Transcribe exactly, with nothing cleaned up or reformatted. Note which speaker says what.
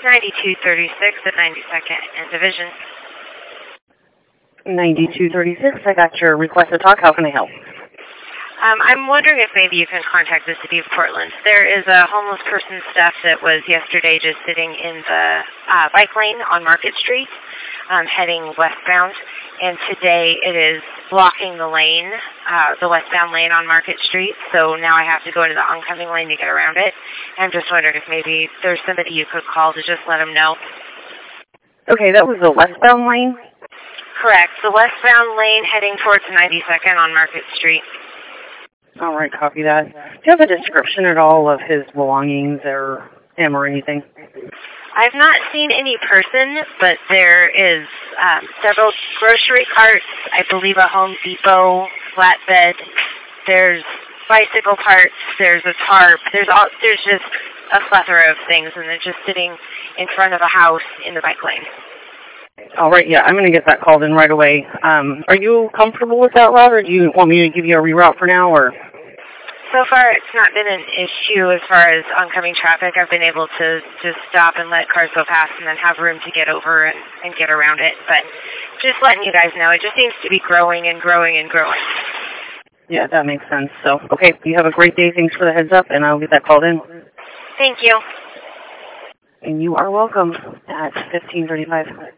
Speaker 1: ninety-two thirty-six at ninety-second and Division.
Speaker 2: ninety-two thirty-six, I got your request to talk. How can I help?
Speaker 1: Um, I'm wondering if maybe you can contact the City of Portland. There is a homeless person stuff that was yesterday just sitting in the uh, bike lane on Market Street, um, heading westbound, and today it is blocking the lane, uh, the westbound lane on Market Street, so now I have to go into the oncoming lane to get around it. I'm just wondering if maybe there's somebody you could call to just let them know.
Speaker 2: Okay, that was the westbound lane?
Speaker 1: Correct. The westbound lane heading towards ninety-second on Market Street.
Speaker 2: All right, copy that. Do you have a description at all of his belongings or him or anything?
Speaker 1: I've not seen any person, but there is um, several grocery carts, I believe a Home Depot flatbed, there's bicycle parts, there's a tarp, there's all, there's just a plethora of things, and they're just sitting in front of a house in the bike lane.
Speaker 2: All right, yeah, I'm going to get that called in right away. Um, are you comfortable with that route, or do you want me to give you a reroute for now? Or
Speaker 1: so far, it's not been an issue as far as oncoming traffic. I've been able to just stop and let cars go past and then have room to get over and, and get around it. But just letting you guys know, it just seems to be growing and growing and growing.
Speaker 2: Yeah, that makes sense. So, okay, you have a great day. Thanks for the heads up, and I'll get that called in.
Speaker 1: Thank you.
Speaker 2: And you are welcome at fifteen thirty-five.